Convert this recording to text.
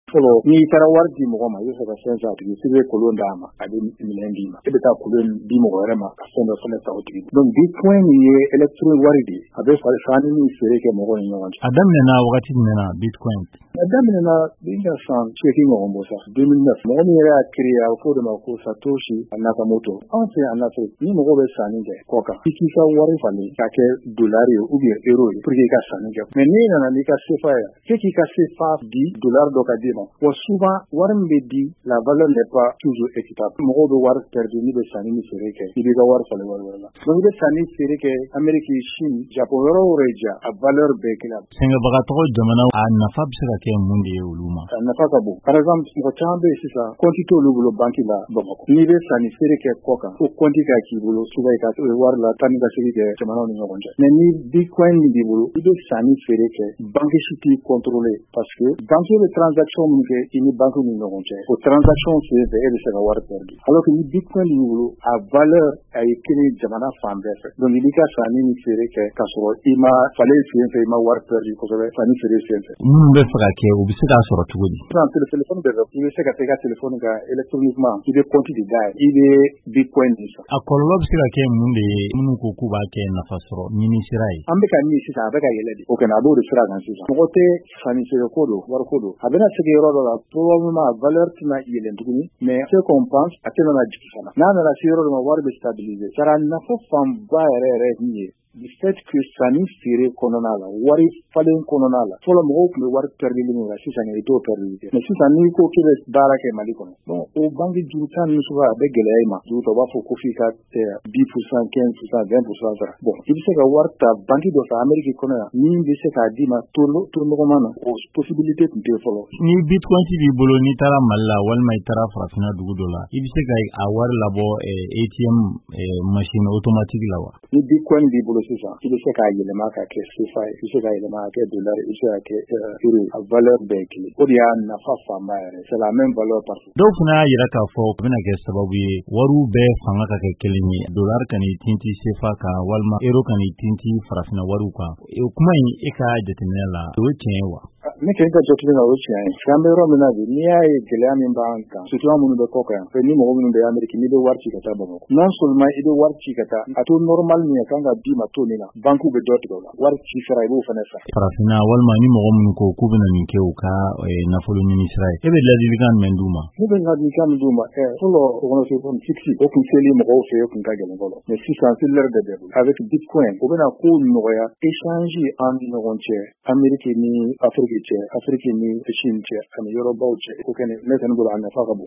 fɔlɔ n'i taara wari di mɔgɔ ma i bɛ fɛ ka fɛn san tigi i bɛ kolon d'a ma a bɛ minɛn d'i ma i bɛ taa kolon di mɔgɔ wɛrɛ ma ka fɛn dɔ fana ta o tigi donc bitcoin ye électronique wari de a bɛ fani ni feere kɛ mɔgɔw ni ɲɔgɔn cɛ. A daminɛna wagati jumɛn na bitcoin? A daminɛna 1980 ɲɔgɔn bɔ sa 2009 mɔgɔ min yɛrɛ y'a créé a bɛ fɔ o de ma ko Satoshi Nakamoto. Anw fɛ yan Afrique ni mɔgɔ bɛ sanni kɛ kɔ kan i k'i ka wari falen k'a kɛ dolari ye ou bien euro ye pour que i ka sanni kɛ mais n'i nana n'i ka CFA ye f'e k'i ka CFA di dolari dɔ ka d'i ma wa souvent wari min bɛ di la valeur n'est pas toujours équitable mɔgɔw bɛ wari perdu n'i bɛ sanni ni feere kɛ i b'i ka wari falen wari wɛrɛ la donc i bɛ sanni feere kɛ Amérique Chine Japon yɔrɔ o yɔrɔ ye ja a valeur bɛɛ kelen sɛngɛbagatɔgɔ jamana a nafa bɛ se ka kɛ mun de ye olu ma? A nafa ka bon par exemple mɔgɔ caman bɛ yen sisan compte t'olu bolo banque la Bamakɔ n'i bɛ sanni feere kɛ kɔ kan fo compte ka k'i bolo souvent i ka wari la taa ni ka segin kɛ jamanaw ni ɲɔgɔn cɛ mais ni bitcoin min b'i bolo i bɛ sanni feere kɛ banque si t'i contrôler parce que banque bɛ transaction min kɛ i ni banque ni ɲɔgɔn cɛ o transaction sen fɛ e bɛ se ka wari perdu alors que ni bitcoin b'i bolo a valeur a ye kelen jamana fan bɛɛ fɛ donc i b'i ka sanni ni feere kɛ k'a sɔrɔ i ma falen sen fɛ i ma wari perdu kosɛbɛ sanni feere sen fɛ. Minnu bɛ fɛ ka kɛ u bɛ se k'a sɔrɔ cogo di? Téléphone bɛɛ i bɛ se ka taa i ka téléphone kan électroniquement i bɛ compte de dayɛlɛ i bɛ bitcoin de san. A kɔlɔlɔ bɛ se ka kɛ mun de ye minnu ko k'u b'a kɛ nafa sɔrɔ ɲini sira ye? An bɛ ka min sisan a bɛ ka yɛlɛ de o kɛnɛ a b'o de sira kan sisan mɔgɔ tɛ sanni feere ko don wari ko don a bɛna sigi yɔrɔ dɔ la probablement a valeur tɛna yɛlɛn tuguni mais ce qu'on pense a tɛna na jigin fana n'a nana se yɔrɔ dɔ ma wari bɛ stabiliser sara nafa fanba yɛrɛ ye min ye du fait que sanni feere kɔnɔna la wari falen kɔnɔna la fɔlɔ mɔgɔw tun bɛ wari perdili min kan sisan i t'o perdili kɛ mais sisan n'i ko k'i bɛ baara kɛ Mali kɔnɔ bon o banque juru tan ni sugu a bɛ gɛlɛya i ma juru tɔ u b'a fɔ ko f'i ka 10% 15% 20% sara bon i bɛ se ka wari ta banque dɔ fɛ Amérique kɔnɔ yan min bɛ se k'a d'i ma taux nɔgɔman na o possibilité tun tɛ fɔlɔ. Ni bitcoin b'i bolo n'i taara Mali la walima i taara farafinna dugu dɔ la i bɛ se ka a wari labɔ ATM machine automatique la wa? Ni bitcoin b'i bolo sisan i bɛ se k'a yɛlɛma ka kɛ CFA ye i bɛ se k'a yɛlɛma ka kɛ dolari i bɛ se k'a kɛ euro a valeur bɛɛ kelen o de y'a nafa fanba yɛrɛ c'est la même valeur partout. Dɔw fana y'a jira k'a fɔ u bɛna kɛ sababu ye wariw bɛɛ fanga ka kɛ kelen ye dolari ka n'i tinti CFA kan walima euro ka n'i tinti farafinna wariw kan o kuma in e ka jateminɛ la o ye tiɲɛ ye wa? Ne kɛ ka jateminɛ la o ye tiɲɛ ye an bɛ yɔrɔ min na bi n'i y'a ye gɛlɛya min b'an kan surtout an minnu bɛ kɔ kan yan ni mɔgɔ minnu bɛ Amérique n'i bɛ wari ci ka taa Bamakɔ non seulement i bɛ wari ci ka taa a to normal min kan ka d'i ma to min na banque bɛ dɔ tigɛ o la wari ci sara i b'o fana sara. Farafinna walima ni mɔgɔ minnu ko k'u bɛna nin kɛ u ka nafolo ɲini sira ye e bɛ ladilikan jumɛn d'u ma? Ne bɛ ladilikan min d'u ma fɔlɔ organisation fixe o tun seli mɔgɔw fɛ o tun ka gɛlɛn fɔlɔ mais sisan c'est l'heure de développement avec bitcoin o bɛna ko nɔgɔya échange an ni ɲɔgɔn cɛ Amérique ni Afrique cɛ Afrique ni Chine cɛ ani yɔrɔbaw cɛ o kɛnɛ ne kɔni bolo a nafa ka bon.